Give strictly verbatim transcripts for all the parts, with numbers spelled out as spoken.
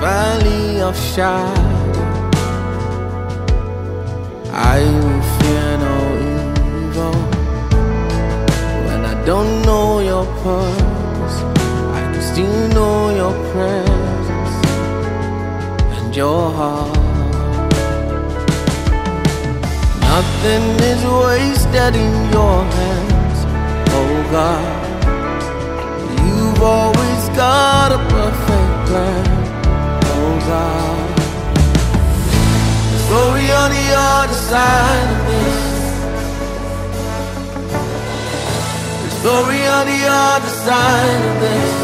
valley of shadow, I will fear no evil. When I don't know your purpose, I can still know your presence and your heart. Nothing is wasted in your hands, oh God. You've always got a perfect plan, oh God. There's glory on the other side of this. There's glory on the other side of this.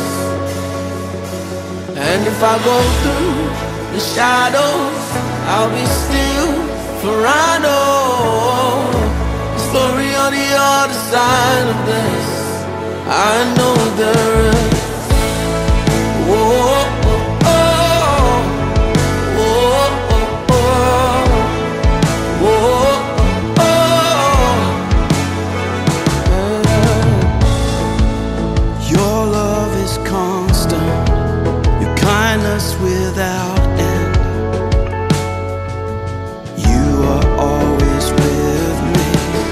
And if I go through the shadows, I'll be still, for I know there's glory on the other side of this. I know there is. Whoa, oh, oh, whoa, oh, oh, whoa, oh, yeah. Your love is constant, your kindness without end. You are always with me.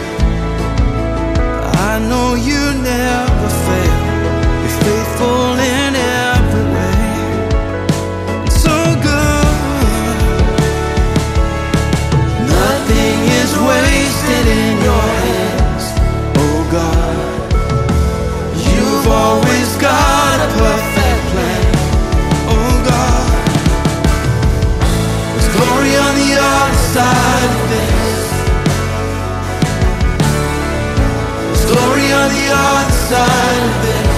I know you never fail. You're faithful in every way. It's so good. Nothing is wasted in your hands, oh God. You've always got a perfect plan, oh God. There's glory on the other side of this. There's glory on the other side of this.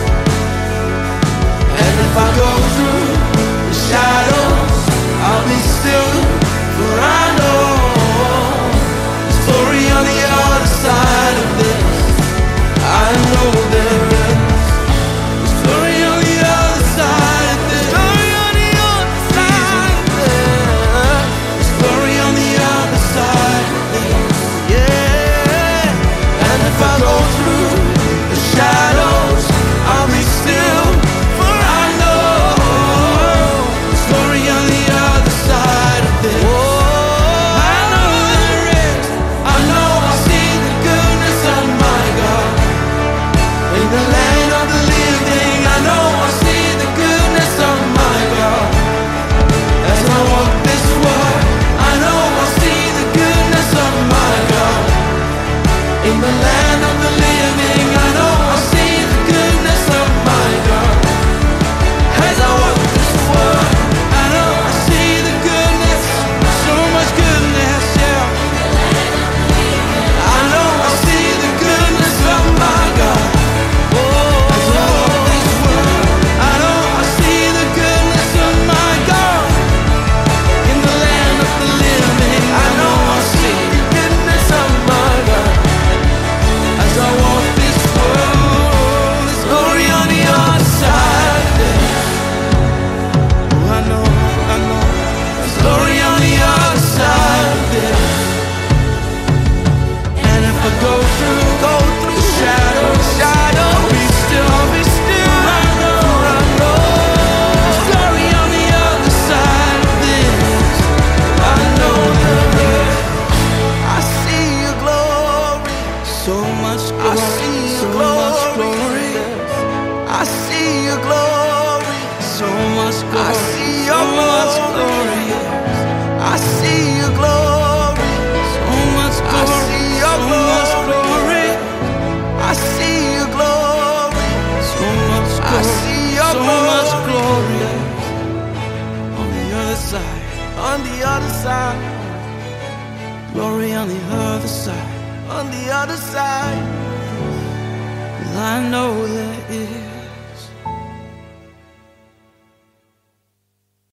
And if I go through the shadows, I'll be still, for I know there's glory on the other side of this. I know there is. There's glory on the other side of this. Glory on the other side of this. There's glory on the other side of this. Yeah. And if I go through the shadows, I'll be still, for I know there's glory on the other side of this. I know there is. I know I'll see the goodness of my God in the land of the living. I know I'll see the goodness of my God as I walk this world. I know I'll see the goodness of my God in the land of the living. I know I'll see the goodness of my God as I walk this world. I know I'll see the goodness, so much goodness, yeah. I know I'll see the goodness of my God. Oh, as I walk this world, I know I'll see the goodness of my God in the land of the living. I know I'll see the goodness of my God as I walk this world. There's glory on the other side of this. Oh, I know, I know. There's glory on the other side of this. And if I go through, go through the shadow, shadow, I'll be still, I'll be still. I know, I know. There's glory on the other side of this. I know there is. I see your glory, so much glory. I see your glory. I see your glory, so much glory. I see your glory. I see your glory, so much glory. I see your glory. I see your glory, so much glory. I see your so much glory on the other side. On the other side. Glory on the other side. On the other side. Well, I know there is.